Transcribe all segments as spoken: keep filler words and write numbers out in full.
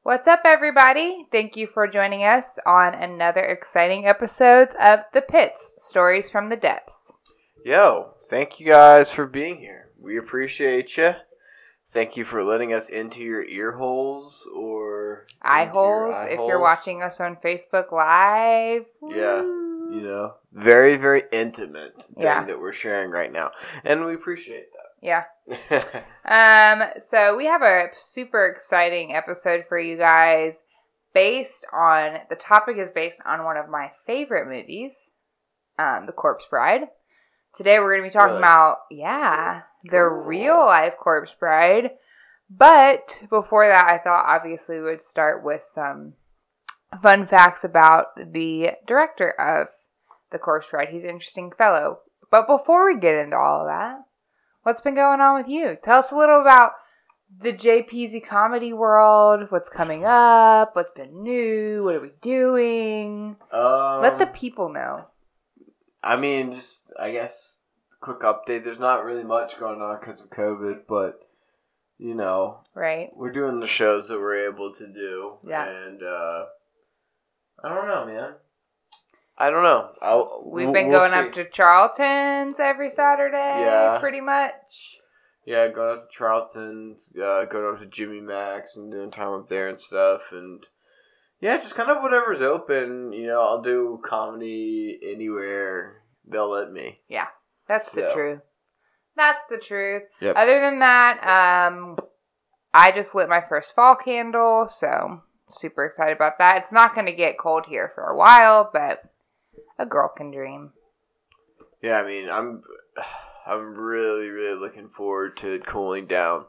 What's up, everybody? Thank you for joining us on another exciting episode of The Pits, Stories from the Depths. Yo, thank you guys for being here. We appreciate you. Thank you for letting us into your ear holes or Eye holes, eye if holes. you're watching us on Facebook Live. Yeah, Woo. you know, very, very intimate thing Yeah. that we're sharing right now. And we appreciate Yeah. that. Um, so we have a super exciting episode for you guys based on, the topic is based on one of my favorite movies, um, The Corpse Bride. Today we're going to be talking Really? about, yeah, the Cool. real life Corpse Bride. But before that, I thought obviously we would start with some fun facts about the director of The Corpse Bride. He's an interesting fellow. But before we get into all of that, what's been going on with you? Tell us a little about the J P Z comedy world. What's coming up? What's been new? What are we doing? um, Let the people know. I mean, just, I guess, quick update. There's not really much going on because of COVID, but, you know, Right? we're doing the shows that we're able to do. Yeah. And, uh, I don't know, man. I don't know. I'll, We've we'll- been we'll going see. up to Charlton's every Saturday, Yeah. pretty much. Yeah, going up to Charlton's, uh, going up to Jimmy Mac's and doing time up there and stuff. And, yeah, just kind of whatever's open. You know, I'll do comedy anywhere they'll let me. Yeah, that's the So. truth. That's the truth. Yep. Other than that, um, I just lit my first fall candle, so super excited about that. It's not going to get cold here for a while, but a girl can dream. Yeah, I mean, I'm... I'm really, really looking forward to it cooling down.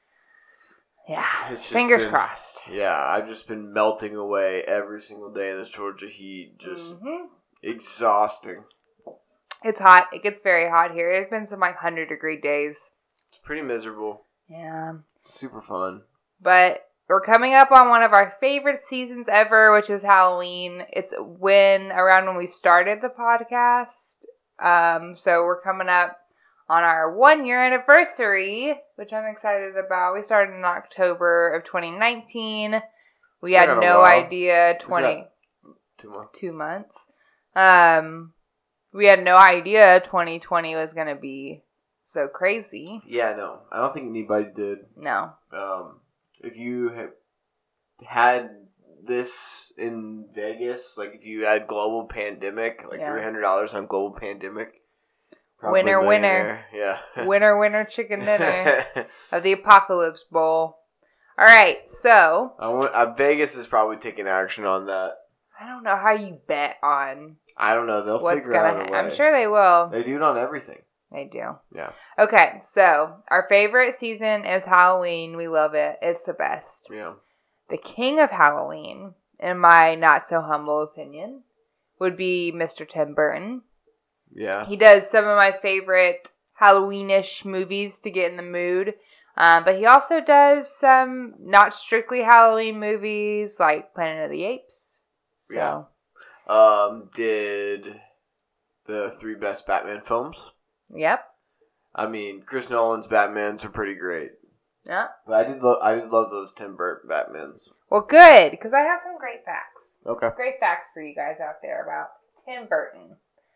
Yeah, It's just fingers been- crossed. Yeah, I've just been melting away every single day in this Georgia heat. Just hmm exhausting. It's hot. It gets very hot here. There's been some like one hundred degree days. It's pretty miserable. Yeah. Super fun. But we're coming up on one of our favorite seasons ever, which is Halloween. It's when, around when we started the podcast. Um, so we're coming up on our one year anniversary, which I'm excited about. We started in October of twenty nineteen. We It's had been a no while. idea Is twenty that Two more. two months. Um, we had no idea twenty twenty was gonna be so crazy. Yeah, no. I don't think anybody did. No. Um, if you had had this in Vegas, like if you had global pandemic, like Yeah. three hundred dollars on global pandemic. Winner, winner. millionaire. Yeah. Winner, winner, chicken dinner of the Apocalypse Bowl. All right, so I want, uh, Vegas is probably taking action on that. I don't know how you bet on I don't know. They'll what's figure gonna out a happen. way. I'm sure they will. They do it on everything. They do. Yeah. Okay, so our favorite season is Halloween. We love it. It's the best. Yeah. The king of Halloween, in my not so humble opinion, would be Mister Tim Burton. Yeah. He does some of my favorite Halloweenish movies to get in the mood. Um, but he also does some not strictly Halloween movies like Planet of the Apes. So, Yeah. Um, did the three best Batman films. Yep. I mean, Chris Nolan's Batmans are pretty great. Yeah. But I did love I did love those Tim Burton Batmans. Well, good, because I have some great facts. Okay. Great facts for you guys out there about Tim Burton.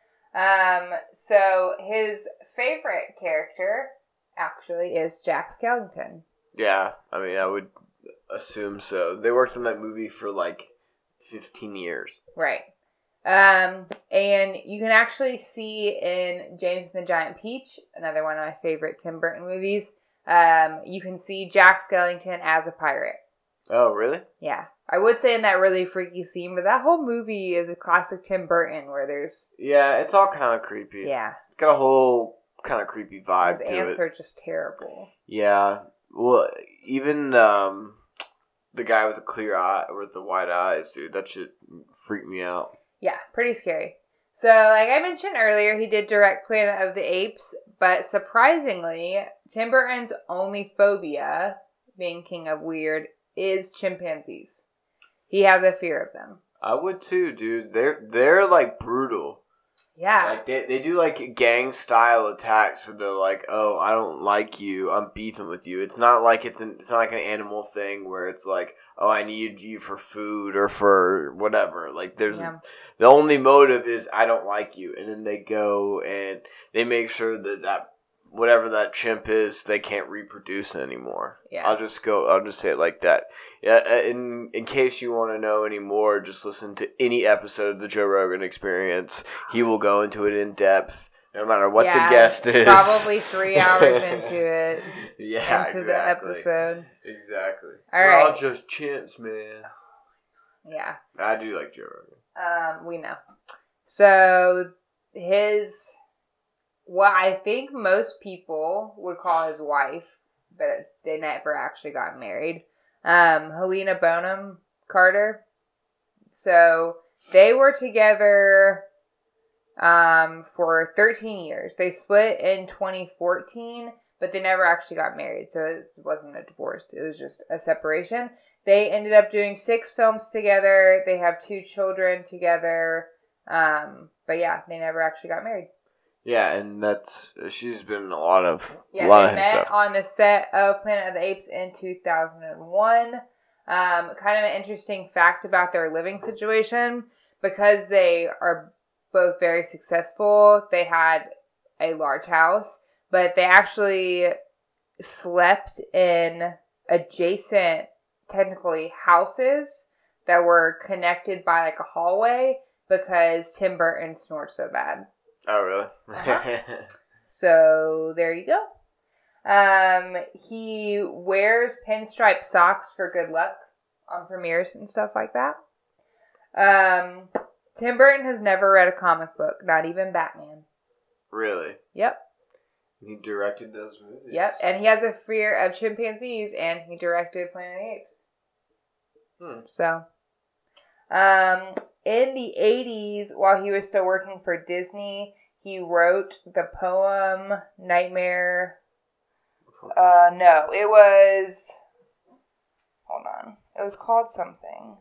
Um, so his favorite character actually is Jack Skellington. Yeah, I mean, I would assume so. They worked on that movie for like fifteen years. Right. Um, and you can actually see in James and the Giant Peach, another one of my favorite Tim Burton movies, um, you can see Jack Skellington as a pirate. Oh, really? Yeah. I would say in that really freaky scene, but that whole movie is a classic Tim Burton where there's... Yeah, it's all kind of creepy. Yeah. It's got a whole kind of creepy vibe His to ants it. are just terrible. Yeah. Well, even um, the guy with the clear eye, with the white eyes, dude, that shit freaked me out. Yeah, pretty scary. So, like I mentioned earlier, he did direct Planet of the Apes, but surprisingly, Tim Burton's only phobia, being king of weird, is chimpanzees. He has a fear of them. I would too, dude. They're they're like brutal. Yeah. Like they, they do like gang style attacks where they're like, oh, I don't like you, I'm beefing with you. It's not like it's an it's not like an animal thing where it's like, oh, I need you for food or for whatever. Like there's Yeah. the only motive is I don't like you, and then they go and they make sure that that whatever that chimp is, they can't reproduce anymore. Yeah. I'll just go. I'll just say it like that. Yeah. In in case you want to know any more, just listen to any episode of the Joe Rogan Experience. He will go into it in depth, no matter what yeah, the guest is. Probably three hours into it. Yeah, into exactly. the episode. Exactly. All We're right. all just chimps, man. Yeah. I do like Joe Rogan. Um, we know. So his, what I think most people would call his wife, but they never actually got married. Um, Helena Bonham Carter. So they were together um, for thirteen years. They split in twenty fourteen, but they never actually got married. So it wasn't a divorce. It was just a separation. They ended up doing six films together. They have two children together. Um, but yeah, they never actually got married. Yeah, and that's she's been in a lot of Yeah, a lot they of his met stuff. on the set of Planet of the Apes in two thousand one. Um, kind of an interesting fact about their living situation, because they are both very successful. They had a large house, but they actually slept in adjacent, technically, houses that were connected by like a hallway because Tim Burton snored so bad. Oh, really? Uh-huh. So there you go. Um, he wears pinstripe socks for good luck on premieres and stuff like that. Um, Tim Burton has never read a comic book, not even Batman. Really? Yep. He directed those movies? Yep, and he has a fear of chimpanzees, and he directed Planet of the Apes. Hmm. So, um, in the eighties, while he was still working for Disney, he wrote the poem Nightmare. Uh, no, it was. Hold on. It was called something.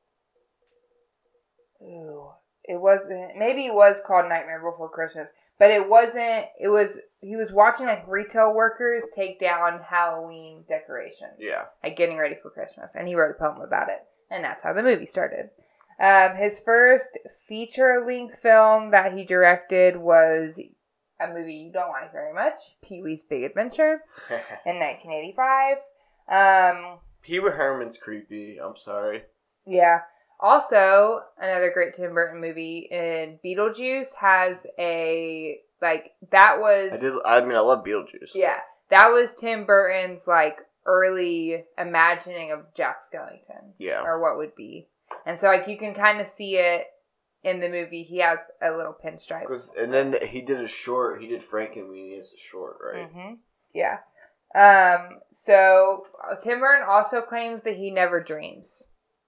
Ooh. It wasn't. Maybe it was called Nightmare Before Christmas. But it wasn't. It was. He was watching like retail workers take down Halloween decorations. Yeah. Like getting ready for Christmas. And he wrote a poem about it. And that's how the movie started. Um, his first feature-length film that he directed was a movie you don't like very much, Pee-wee's Big Adventure, in nineteen eighty-five. Um, Pee-wee Herman's creepy. I'm sorry. yeah. Also, another great Tim Burton movie in Beetlejuice has a, like, that was... I did. I mean, I love Beetlejuice. Yeah. That was Tim Burton's, like, early imagining of Jack Skellington. Yeah. Or what would be. And so, like, you can kind of see it in the movie. He has a little pinstripe. And then he did a short. He did Frankenweenie as a short, right? Mm-hmm. Yeah. Um, so, Tim Burton also claims that he never dreams.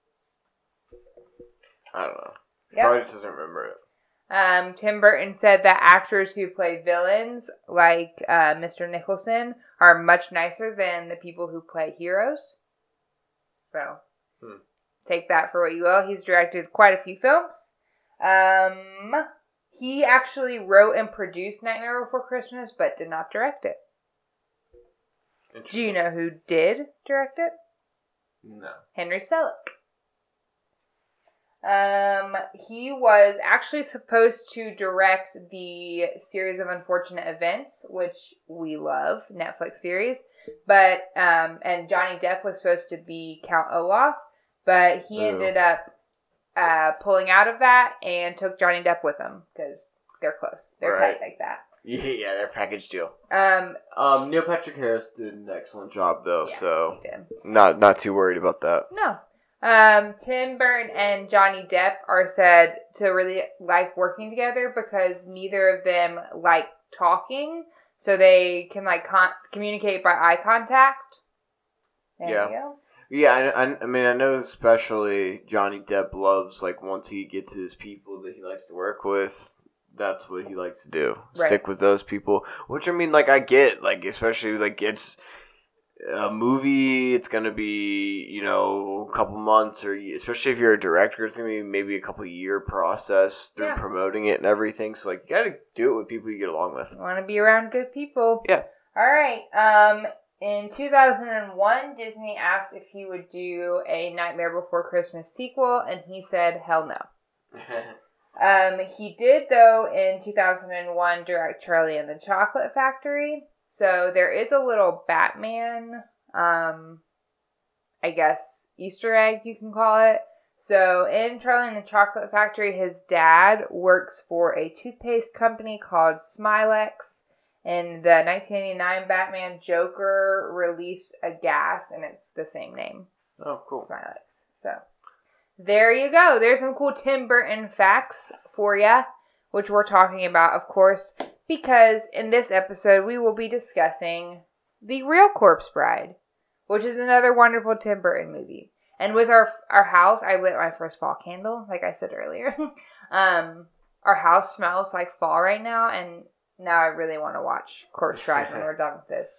I don't know. Yep. Probably just doesn't remember it. Um, Tim Burton said that actors who play villains, like uh, Mister Nicholson, are much nicer than the people who play heroes. So, hmm. take that for what you will. He's directed quite a few films. Um, he actually wrote and produced Nightmare Before Christmas, but did not direct it. Do you know who did direct it? No. Henry Selick. Um, he was actually supposed to direct the series of Unfortunate Events, which we love, Netflix series. But, um, and Johnny Depp was supposed to be Count Olaf, but he Ew. ended up uh, pulling out of that and took Johnny Depp with him because they're close. They're Right. tight like that. Yeah, they're package deal. Um, Um, Neil Patrick Harris did an excellent job, though, yeah, so he did. not not too worried about that. No. Um, Tim Burton and Johnny Depp are said to really like working together because neither of them like talking, so they can like con- communicate by eye contact. There Yeah. you go. Yeah, I, I, I mean, I know especially Johnny Depp loves, like, once he gets his people that he likes to work with, that's what he likes to do. Right. Stick with those people. Which, I mean, like, I get, like, especially, like, it's, a movie, it's going to be, you know, a couple months, or especially if you're a director, it's going to be maybe a couple year process through Yeah. promoting it and everything. So, like, you got to do it with people you get along with. You want to be around good people. Yeah. All right. Um, in two thousand one, Disney asked if he would do a Nightmare Before Christmas sequel, and he said, hell no. Um, he did, though, in two thousand one, direct Charlie and the Chocolate Factory. So there is a little Batman, um, I guess, Easter egg, you can call it. So in Charlie and the Chocolate Factory, his dad works for a toothpaste company called Smilex. In the nineteen eighty-nine Batman, Joker released a gas, and it's the same name. Oh, cool. Smilex. So there you go. There's some cool Tim Burton facts for you, which we're talking about, of course, because in this episode we will be discussing The Real Corpse Bride, which is another wonderful Tim Burton movie. And with our our house, I lit my first fall candle, like I said earlier. um, our house smells like fall right now, and now I really want to watch Corpse Bride when we're done with this.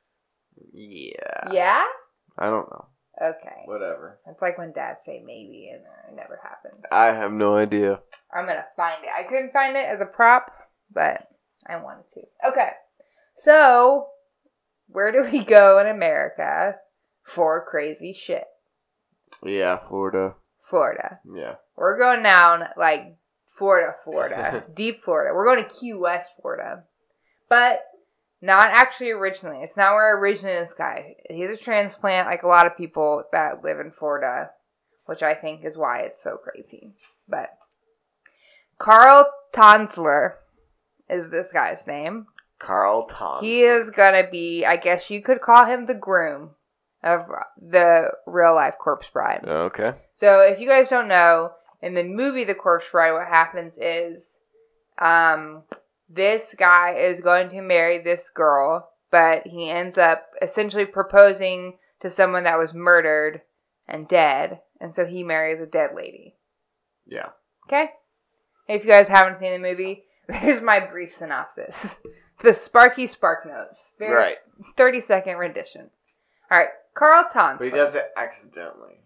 Yeah. Yeah? I don't know. Okay. Whatever. It's like when dads say maybe and it never happens. I have no idea. I'm going to find it. I couldn't find it as a prop, but I wanted to. Okay. So, where do we go in America for crazy shit? Yeah, Florida. Florida. Yeah. We're going down, like, Florida, Florida. Deep Florida. We're going to Key West, Florida. But not actually originally. It's not where originally this guy. He's a transplant, like a lot of people that live in Florida, which I think is why it's so crazy. But Carl Tanzler is this guy's name. Carl Thompson. He is going to be, I guess you could call him the groom of the real life Corpse Bride. Okay. So if you guys don't know, in the movie The Corpse Bride, what happens is um, this guy is going to marry this girl, but he ends up essentially proposing to someone that was murdered and dead, and so he marries a dead lady. Yeah. Okay? If you guys haven't seen the movie, there's my brief synopsis. The Sparky Spark Notes. Very Right. thirty second rendition. Alright, Carl Tanzler. But he does it accidentally.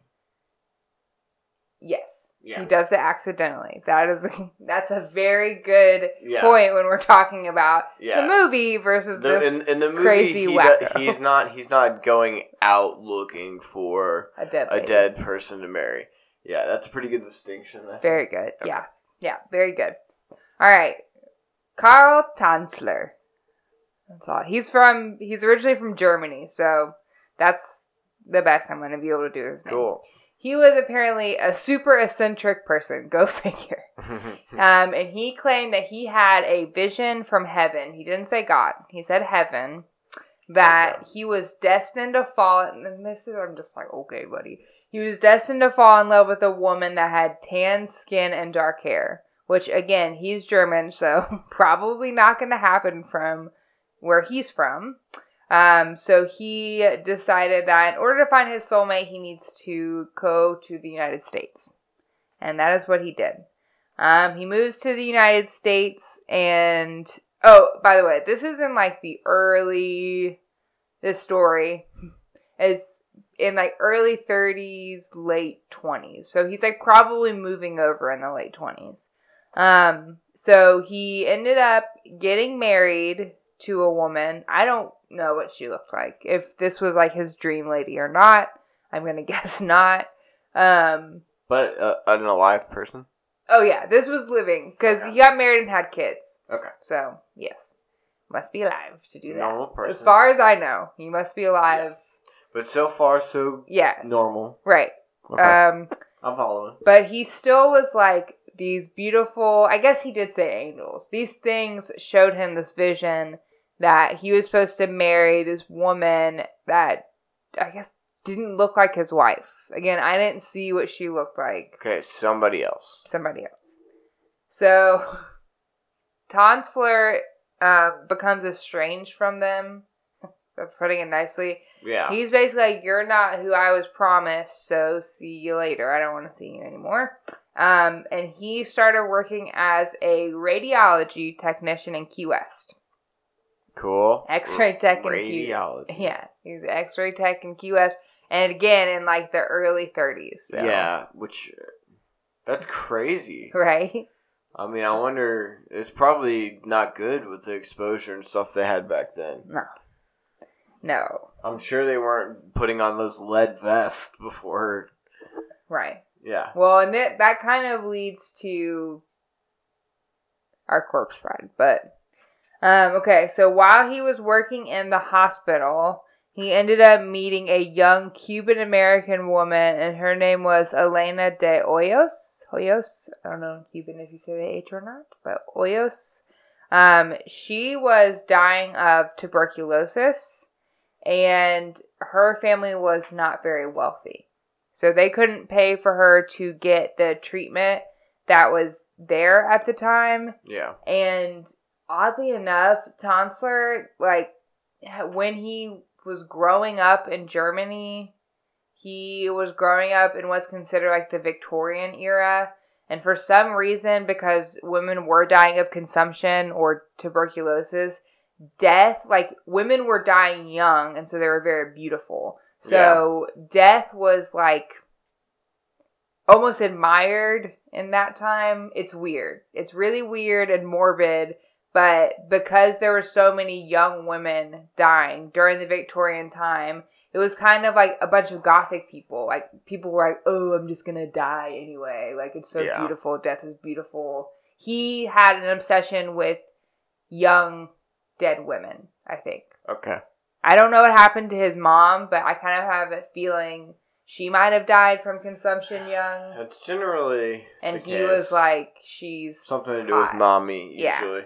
Yes. Yeah. He does it accidentally. That is that's a very good Yeah. point when we're talking about Yeah. the movie versus The, this in, in the movie, crazy he wacko. do- he's not he's not going out looking for a dead a lady. dead person to marry. Yeah, that's a pretty good distinction. I think. Very good. Okay. Yeah. Yeah, very good. All right. Carl Tanzler. That's all. He's from he's originally from Germany, so that's the best I'm going to be able to do his name. Cool. He was apparently a super eccentric person. Go figure. Um, and he claimed that he had a vision from heaven. He didn't say God. He said heaven. That Okay. he was destined to fall. And this is, I'm just like, okay, buddy. He was destined to fall in love with a woman that had tan skin and dark hair. Which, again, he's German, so probably not going to happen from where he's from. Um, so he decided that in order to find his soulmate, he needs to go to the United States. And that is what he did. Um, he moves to the United States and, oh, by the way, this is in like the early, this story is in like early thirties, late twenties. So he's like probably moving over in the late twenties. Um, so he ended up getting married to a woman. I don't know what she looked like. If this was like his dream lady or not, I'm gonna guess not. Um, But uh, an alive person? oh yeah, this was living because Okay. he got married and had kids. Okay. So yes, must be alive to do that. Normal person. As far as I know, he must be alive. But so far, so Yeah, normal. right. Okay. Um, I'm following. but he still was like these beautiful. I guess he did say angels. These things showed him this vision that he was supposed to marry this woman that I guess didn't look like his wife. Again, I didn't see what she looked like. Okay, somebody else. Somebody else. So, Tanzler um, becomes estranged from them. That's putting it nicely. Yeah. He's basically like, you're not who I was promised, so see you later. I don't want to see you anymore. Um, and he started working as a radiology technician in Key West. Cool. X-ray tech in Key Radiology. Yeah, he's an X-ray tech in Key West, and again in like the early thirties. So. Yeah, which that's crazy, right? I mean, I wonder. It's probably not good with the exposure and stuff they had back then. No, no. I'm sure they weren't putting on those lead vests before. Right. Yeah. Well, and that that kind of leads to our corpse bride, but um, okay. So while he was working in the hospital, he ended up meeting a young Cuban American woman, and her name was Elena de Hoyos. Hoyos. I don't know in Cuban if you say the H or not, but Hoyos. Um, she was dying of tuberculosis, and her family was not very wealthy. So they couldn't pay for her to get the treatment that was there at the time. Yeah. And oddly enough, Tonsler, like, when he was growing up in Germany, he was growing up in what's considered like the Victorian era. And for some reason, because women were dying of consumption or tuberculosis, death, like, women were dying young, and so they were very beautiful. So yeah. Death was like almost admired in that time. It's weird. It's really weird and morbid, but because there were so many young women dying during the Victorian time, it was kind of like a bunch of gothic people. Like, people were like, oh, I'm just gonna die anyway. Like, it's so yeah. beautiful. Death is beautiful. He had an obsession with young dead women, I think. Okay. I don't know what happened to his mom, but I kind of have a feeling she might have died from consumption young. That's generally And the he case. was like, she's something to do hot. with mommy, Yeah. usually.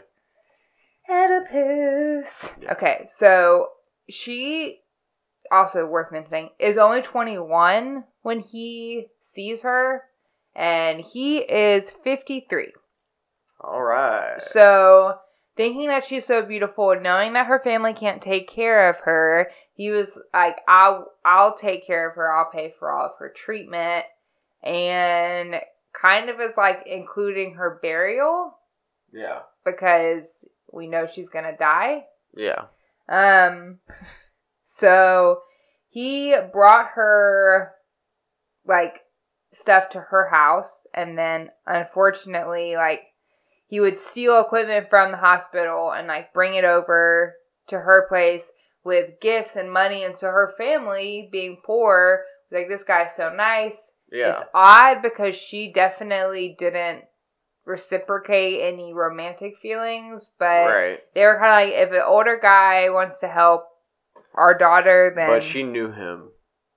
Oedipus. Yeah. Okay, so she, also worth mentioning, is only twenty-one when he sees her, and he is fifty-three. All right. So, thinking that she's so beautiful, knowing that her family can't take care of her, he was like, I'll, I'll take care of her. I'll pay for all of her treatment. And kind of is like including her burial. Yeah. Because we know she's going to die. Yeah. Um, so he brought her like stuff to her house. And then unfortunately, like, he would steal equipment from the hospital and, like, bring it over to her place with gifts and money. And so her family, being poor, was like, this guy's so nice. Yeah. It's odd because she definitely didn't reciprocate any romantic feelings. But right. they were kind of like, if an older guy wants to help our daughter, then... But she knew him.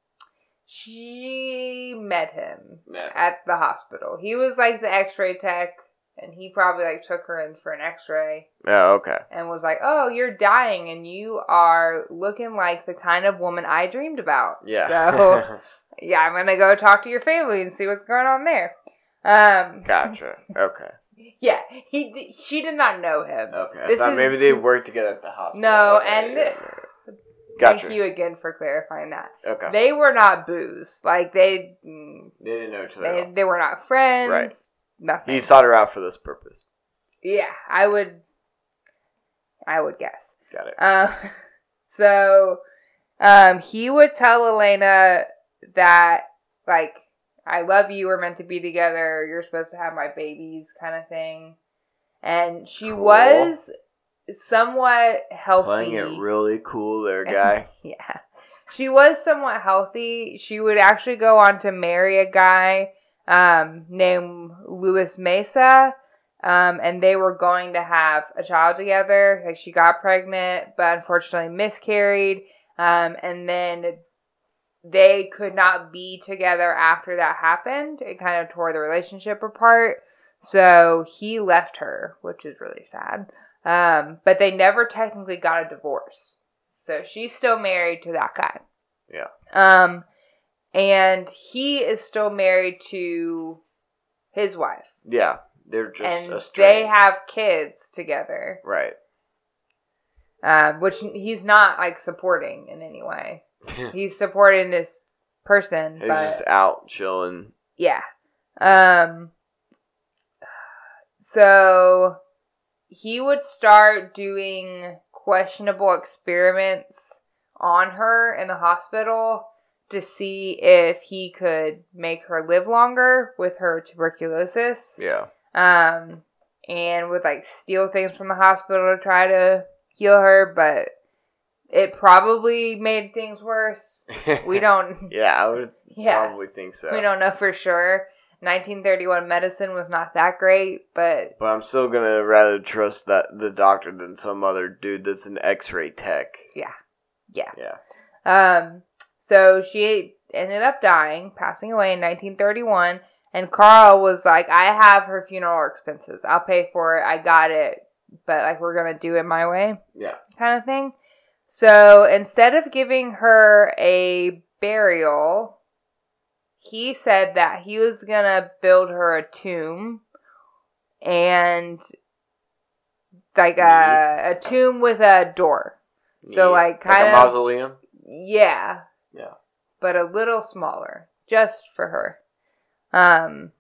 She met him Met. at the hospital. He was, like, the X-ray tech. And he probably, like, took her in for an x-ray. Oh, okay. And was like, oh, you're dying, and you are looking like the kind of woman I dreamed about. Yeah. So, yeah, I'm going to go talk to your family and see what's going on there. Um, gotcha. Okay. Yeah, he she did not know him. Okay. I This thought is- maybe they worked together at the hospital. No, Okay, and... yeah. Gotcha. Thank you again for clarifying that. Okay. They were not booze. Like, they... mm, They didn't know each other. They, at all. they were not friends. Right. Nothing. He sought her out for this purpose. Yeah, I would... I would guess. Got it. Um, so, um, he would tell Elena that, like, I love you, we're meant to be together, you're supposed to have my babies, kind of thing. And she Cool. was somewhat healthy. Playing it really cool there, guy. Yeah. She was somewhat healthy. She would actually go on to marry a guy um, named Luis Mesa. Um, and they were going to have a child together. Like, she got pregnant, but unfortunately miscarried. Um, and then they could not be together after that happened. It kind of tore the relationship apart. So he left her, which is really sad. Um, but they never technically got a divorce. So she's still married to that guy. Yeah. Um, and he is still married to his wife. Yeah. They're just and estranged. they have kids together. Right. Um, which he's not, like, supporting in any way. He's supporting this person, He's but... just out chilling. Yeah. Um, so he would start doing questionable experiments on her in the hospital to see if he could make her live longer with her tuberculosis. Yeah. Um, and would like steal things from the hospital to try to heal her, but it probably made things worse. We don't. Yeah, I would yeah, probably think so. We don't know for sure. nineteen thirty-one medicine was not that great, but but I'm still gonna rather trust that the doctor than some other dude that's an X-ray tech. Yeah, yeah, yeah. Um, so she ended up dying, passing away in nineteen thirty-one, and Carl was like, "I have her funeral expenses. I'll pay for it. I got it, but like we're gonna do it my way." Yeah, kind of thing. So instead of giving her a burial, he said that he was going to build her a tomb and like a, a tomb with a door. Neat. So like kind like of a mausoleum? Yeah. Yeah. But a little smaller, just for her. Um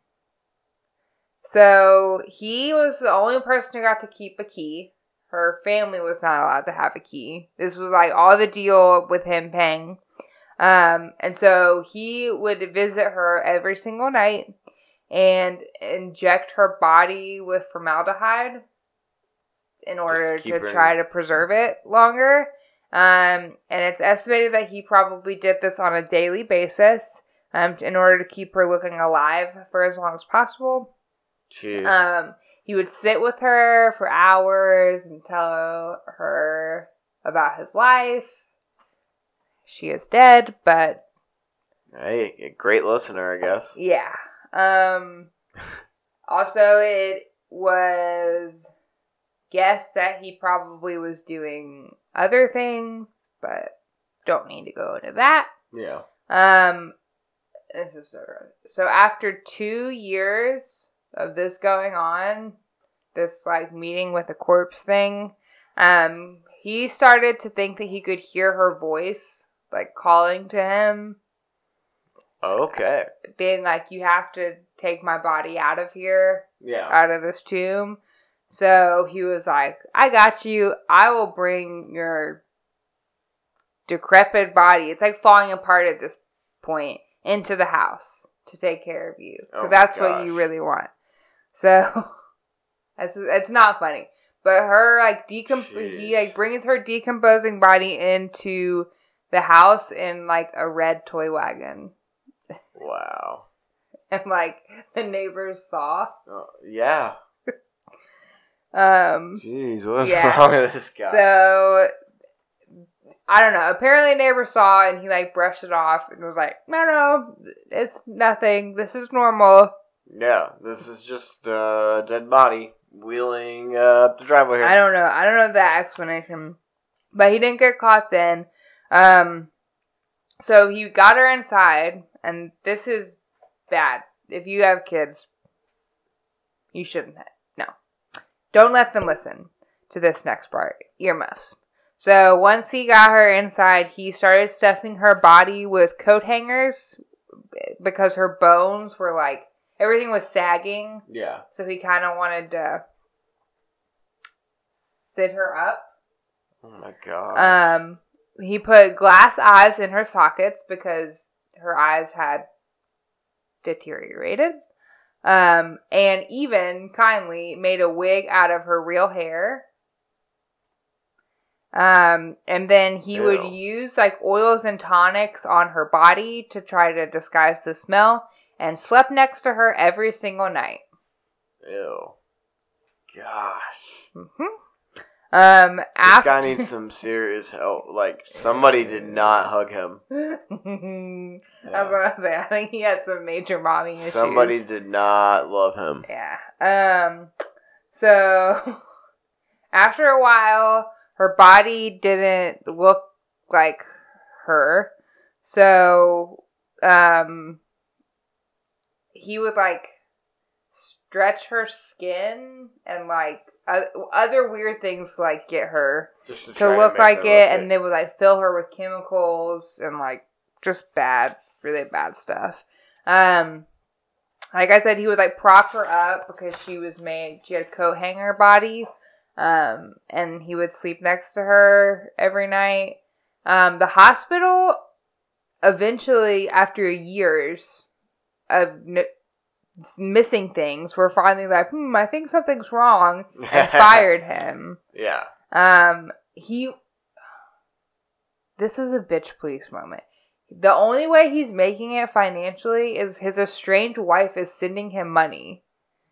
so he was the only person who got to keep a key. Her family was not allowed to have a key. This was like all the deal with him paying. Um, and so he would visit her every single night and inject her body with formaldehyde in order to, to try to preserve it longer. Um, and it's estimated that he probably did this on a daily basis um, in order to keep her looking alive for as long as possible. Jeez. Um, he would sit with her for hours and tell her about his life. She is dead, but... Hey, a great listener, I guess. Yeah. Um, also, it was guessed that he probably was doing other things, but don't need to go into that. Yeah. Um, this is so, so after two years of this going on, this like meeting with a corpse thing, um, he started to think that he could hear her voice, like calling to him. Okay. Being like, you have to take my body out of here. Yeah. Out of this tomb. So he was like, I got you. I will bring your decrepit body. It's like falling apart at this point into the house to take care of you. Because oh that's gosh. what you really want. So it's, it's not funny. But her like decomp- he like brings her decomposing body into the house in like a red toy wagon. Wow. And like the neighbors saw. Oh, yeah. Um. Jeez, what's yeah. wrong with this guy? So I don't know. Apparently, a neighbor saw and he like brushed it off and was like, "No, no, it's nothing. This is normal." Yeah, this is just a dead body wheeling uh, up the driveway here. I don't know. I don't know that explanation, but he didn't get caught then. Um. So he got her inside, and this is bad. If you have kids, you shouldn't have. No. Don't let them listen to this next part. Earmuffs. So once he got her inside, he started stuffing her body with coat hangers because her bones were like, everything was sagging. Yeah. So he kind of wanted to sit her up. Oh my god. Um, he put glass eyes in her sockets because her eyes had deteriorated. Um, and even kindly made a wig out of her real hair. Um, and then he Ew. would use like oils and tonics on her body to try to disguise the smell, and slept next to her every single night. Ew. Gosh. Mm-hmm. Um, this after... guy needs some serious help. Like, somebody did not hug him. Yeah. I was gonna say, I think he had some major mommy issues. Somebody did not love him. Yeah. Um, so, after a while, her body didn't look like her. So, um, he would, like, stretch her skin and, like, uh, other weird things to, like, get her Just to, to look to like it. look And they would, like, fill her with chemicals and, like, just bad, really bad stuff. Um, like I said, he would, like, prop her up because she was made, she had a coat hanger body. Um, and he would sleep next to her every night. Um, the hospital eventually, after years of n- missing things, were finally like, hmm, I think something's wrong, and fired him. Yeah. Um, he... This is a bitch police moment. The only way he's making it financially is his estranged wife is sending him money.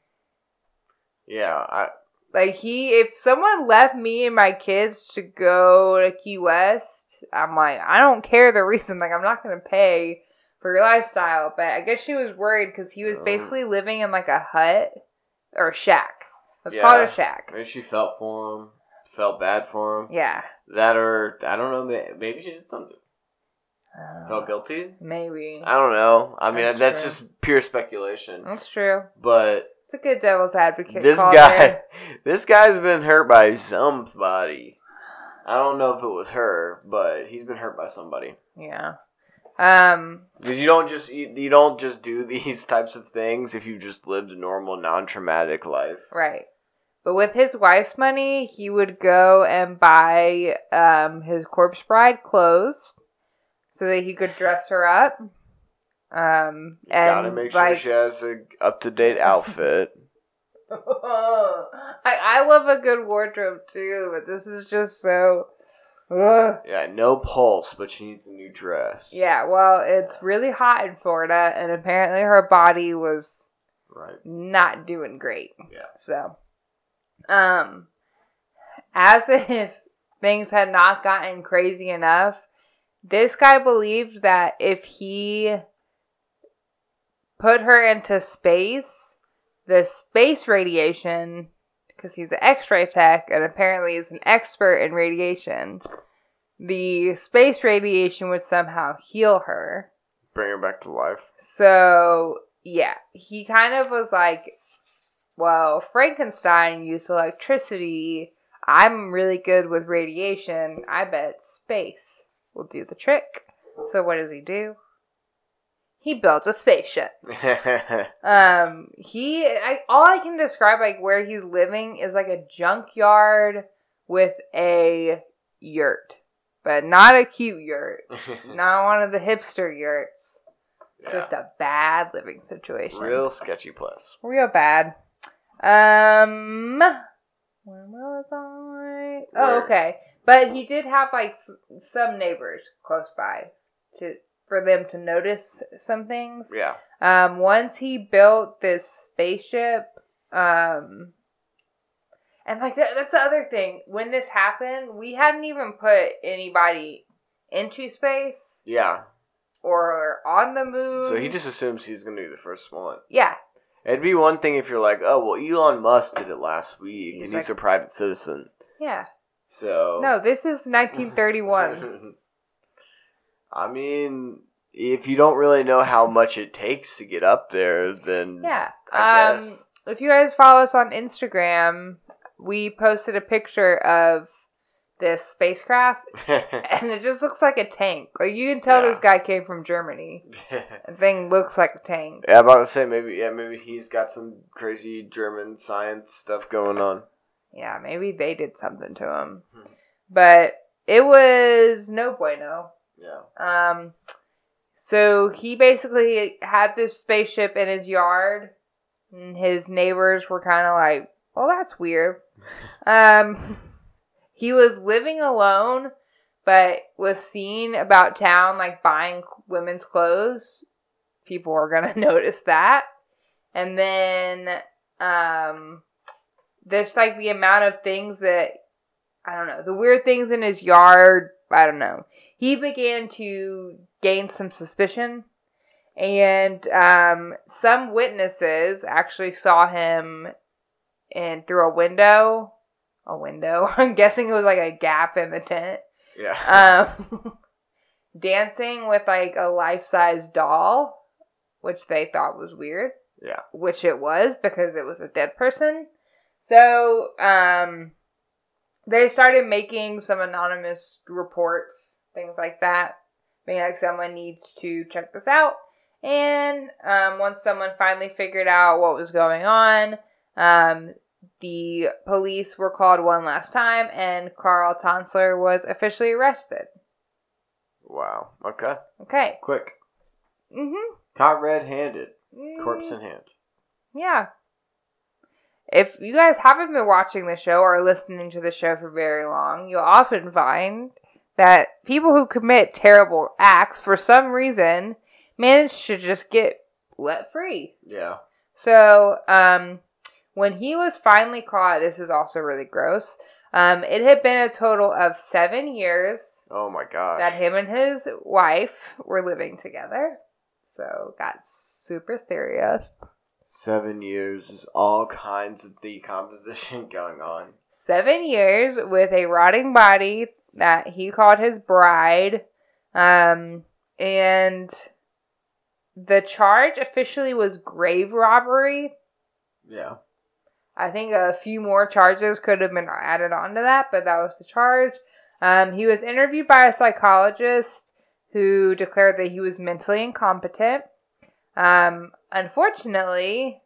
Yeah, I... Like, he, if someone left me and my kids to go to Key West, I'm like, I don't care the reason. Like, I'm not going to pay for your lifestyle. But I guess she was worried because he was basically living in, like, a hut or a shack. It's yeah, called a shack. Maybe she felt for him, felt bad for him. Yeah. That or, I don't know, maybe she did something. Uh, Felt guilty? Maybe. I don't know. I mean, That's that's, true. just pure speculation. That's true. But... It's a good devil's advocate. This call guy, there. this guy's been hurt by somebody. I don't know if it was her, but he's been hurt by somebody. Yeah. Um. Because you don't just you, you don't just do these types of things if you just lived a normal, non-traumatic life. Right. But with his wife's money, he would go and buy um his corpse bride clothes so that he could dress her up. Um, You and gotta make like, sure she has a up-to-date outfit. I I love a good wardrobe too, but this is just so. Ugh. Yeah, no pulse, but she needs a new dress. Yeah, well, it's really hot in Florida, and apparently her body was Right. not doing great. Yeah. So, um, as if things had not gotten crazy enough, this guy believed that if he put her into space, the space radiation, because he's an X-ray tech and apparently is an expert in radiation, the space radiation would somehow heal her. Bring her back to life. So, yeah, he kind of was like, well, Frankenstein used electricity. I'm really good with radiation. I bet space will do the trick. So what does he do? He builds a spaceship. um, he, I, all I can describe, like, where he's living is like a junkyard with a yurt. But not a cute yurt. Not one of the hipster yurts. Yeah. Just a bad living situation. Real sketchy place. Real bad. Um, where was I? Oh, Where? okay. But he did have, like, s- some neighbors close by to for them to notice some things. Yeah. Um, once he built this spaceship, um, and, like, that, that's the other thing. When this happened, we hadn't even put anybody into space Yeah. or on the moon. So he just assumes he's going to be the first one. Yeah. It'd be one thing if you're like, oh, well, Elon Musk did it last week, He's and like- he's a private citizen. Yeah. So... No, this is nineteen thirty-one. I mean, if you don't really know how much it takes to get up there, then Yeah. I um, guess. If you guys follow us on Instagram, we posted a picture of this spacecraft, and it just looks like a tank. Like, you can tell Yeah. this guy came from Germany. The thing looks like a tank. Yeah, I'm about to say maybe yeah maybe he's got some crazy German science stuff going on. Yeah, maybe they did something to him. Hmm. But it was no bueno. Yeah. Um, so he basically had this spaceship in his yard, and his neighbors were kind of like, well, that's weird. um, he was living alone, but was seen about town, like, buying women's clothes. People were going to notice that. And then, um, there's, like, the amount of things that, I don't know, the weird things in his yard, I don't know. He began to gain some suspicion, and um, some witnesses actually saw him in through a window. A window. I'm guessing it was like a gap in the tent. Yeah. Um, dancing with, like, a life-size doll, which they thought was weird. Yeah. Which it was, because it was a dead person. So, um, they started making some anonymous reports, things like that, being like, someone needs to check this out. And um, once someone finally figured out what was going on, um, the police were called one last time, and Carl Tanzler was officially arrested. Wow. Okay. Okay. Quick. Mm-hmm. Caught red-handed. Mm, Corpse in hand. yeah. If you guys haven't been watching the show or listening to the show for very long, you'll often find that people who commit terrible acts, for some reason, manage to just get let free. Yeah. So, um, when he was finally caught, this is also really gross, um, it had been a total of seven years Oh my gosh. that him and his wife were living together. So, got super serious. Seven years is all kinds of decomposition going on. Seven years with a rotting body that he called his bride. Um, and the charge officially was grave robbery. Yeah. I think a few more charges could have been added onto that, but that was the charge. Um, he was interviewed by a psychologist who declared that he was mentally incompetent. Um, unfortunately,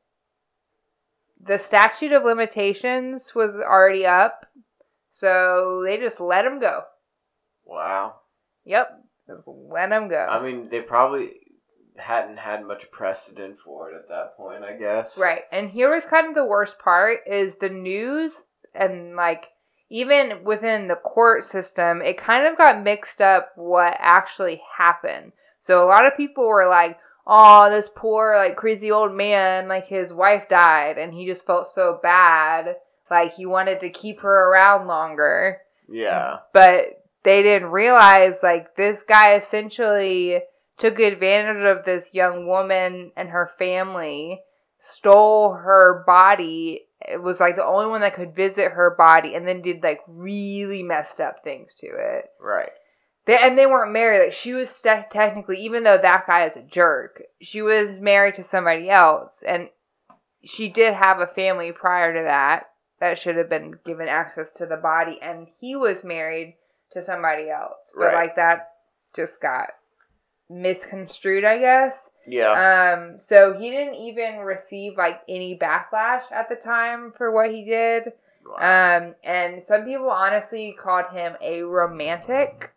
the statute of limitations was already up, so they just let him go. Wow. Yep, just let him go. I mean, they probably hadn't had much precedent for it at that point, I guess. Right, and here was kind of the worst part, is the news, and like, even within the court system, it kind of got mixed up what actually happened. So a lot of people were like, oh, this poor, like, crazy old man, like, his wife died, and he just felt so bad, like, he wanted to keep her around longer. Yeah. But they didn't realize, like, this guy essentially took advantage of this young woman and her family, stole her body. It was, like, the only one that could visit her body, and then did, like, really messed up things to it. Right. They, and they weren't married. Like, she was st- technically, even though that guy is a jerk, she was married to somebody else. And she did have a family prior to that that should have been given access to the body. And he was married to somebody else. But, Right. like, that just got misconstrued, I guess. Yeah. Um, so he didn't even receive, like, any backlash at the time for what he did. Wow. Um, and some people honestly called him a romantic.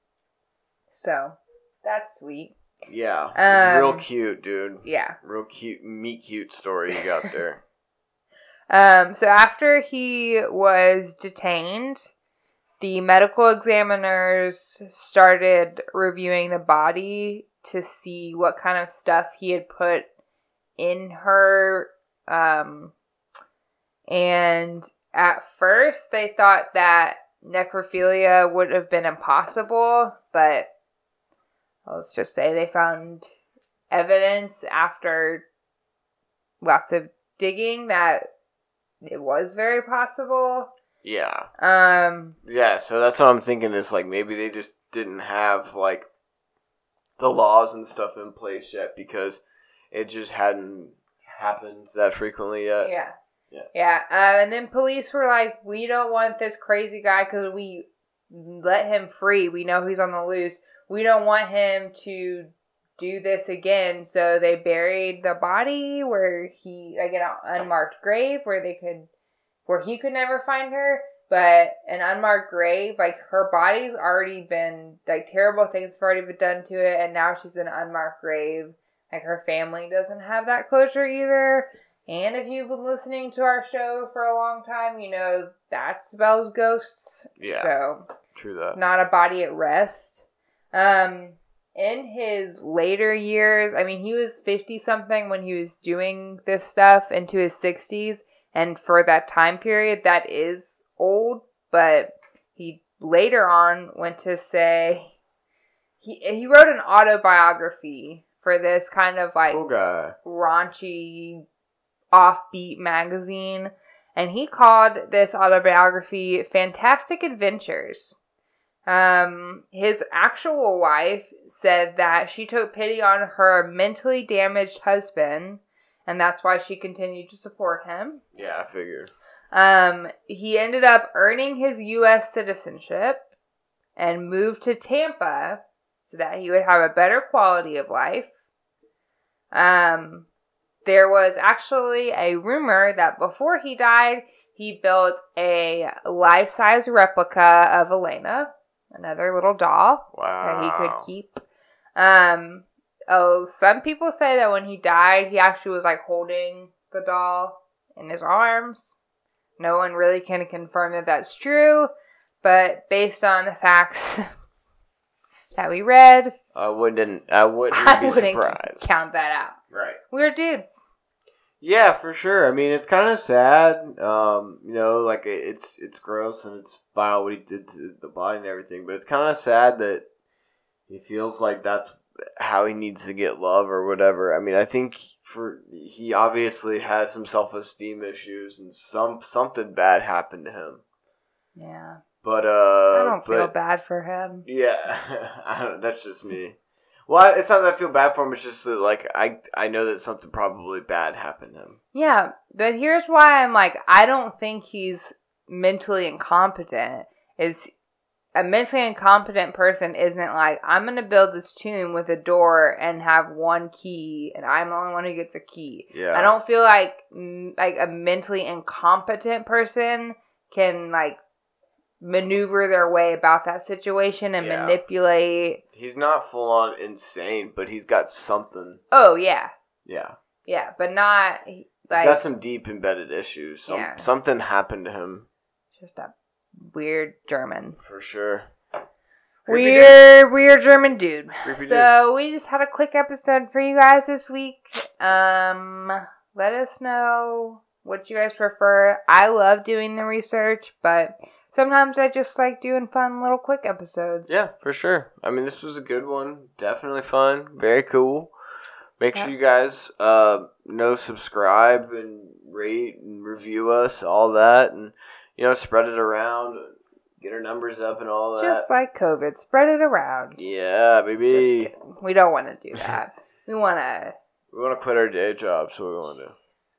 So, that's sweet. Yeah. Um, Real cute, dude. Yeah. Real cute, meet cute story you got there. Um, so after he was detained, the medical examiners started reviewing the body to see what kind of stuff he had put in her. Um, and at first they thought that necrophilia would have been impossible, but let's just say they found evidence after lots of digging that it was very possible. Yeah. Um. Yeah, so that's what I'm thinking is, like, maybe they just didn't have, like, the laws and stuff in place yet because it just hadn't happened that frequently yet. Yeah. Yeah. Yeah. Uh, and then police were like, we don't want this crazy guy because we let him free. We know he's on the loose. We don't want him to do this again. So they buried the body where he, like, in an unmarked grave where they could, where he could never find her. But an unmarked grave, like, her body's already been, like, terrible things have already been done to it. And now she's in an unmarked grave. Like, her family doesn't have that closure either. And if you've been listening to our show for a long time, you know that spells ghosts. Yeah. So, True that. not a body at rest. Um, in his later years, I mean, he was fifty-something when he was doing this stuff into his sixties. And for that time period, that is old. But he later on went to say, he, he wrote an autobiography for this kind of, like, Cool guy. raunchy, offbeat magazine. And he called this autobiography Fantastic Adventures. Um, his actual wife said that she took pity on her mentally damaged husband, and that's why she continued to support him. Yeah, I figured. Um, he ended up earning his U S citizenship and moved to Tampa so that he would have a better quality of life. Um, there was actually a rumor that before he died, he built a life-size replica of Elena, another little doll Wow. that he could keep. Um, oh, some people say that when he died, he actually was like holding the doll in his arms. No one really can confirm that that's true, but based on the facts that we read, I wouldn't. I wouldn't I be wouldn't surprised. count that out. Right. Weird dude. Yeah, for sure. I mean, it's kind of sad. Um, you know, like it- it's it's gross and it's vile what he did to the body and everything. But it's kind of sad that he feels like that's how he needs to get love or whatever. I mean, I think for he obviously has some self esteem issues and some something bad happened to him. Yeah. But uh, I don't feel but, bad for him. Yeah, I don't, that's just me. Well, it's not that I feel bad for him. It's just that, like, I I know that something probably bad happened to him. Yeah, but here's why I'm like, I don't think he's mentally incompetent. Is a mentally incompetent person isn't like, I'm going to build this tomb with a door and have one key, and I'm the only one who gets a key. Yeah. I don't feel like like a mentally incompetent person can, like, maneuver their way about that situation and Yeah. manipulate. He's not full on insane, but he's got something. Oh, yeah. Yeah. Yeah, but not, like... He's got some deep embedded issues. Some, Yeah. Something happened to him. Just a weird German. For sure. Creepy Weird, dude. weird German dude. Creepy so dude. We just had a quick episode for you guys this week. Um, let us know what you guys prefer. I love doing the research, but sometimes I just like doing fun little quick episodes. Yeah, for sure. I mean, this was a good one. Definitely fun. Very cool. Make Yeah. sure you guys uh, know, subscribe and rate and review us, all that, and you know, spread it around, get our numbers up and all that. Just like COVID, spread it around. Yeah, baby. Just kidding. We don't want to do that. We want to We want to quit our day job, so we want to do.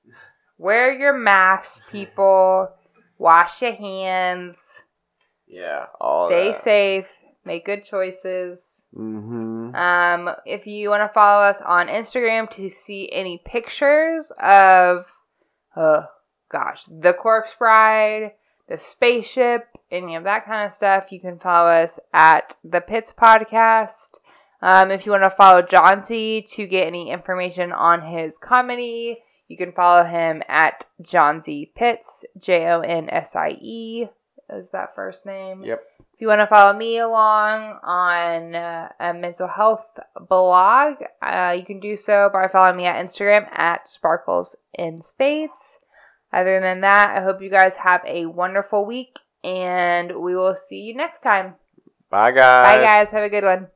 wear your masks, people. Wash your hands. Yeah, all Stay that. safe. Make good choices. Mm-hmm. Um, if you want to follow us on Instagram to see any pictures of, oh gosh, the Corpse Bride, the spaceship, any of that kind of stuff, you can follow us at the Pits Podcast. Um, if you want to follow John C to get any information on his comedy, you can follow him at John Z Pitts, J O N S I E is that first name. Yep. If you want to follow me along on uh, a mental health blog, uh, you can do so by following me at Instagram at Sparkles in Spades. Other than that, I hope you guys have a wonderful week, and we will see you next time. Bye, guys. Bye, guys. Have a good one.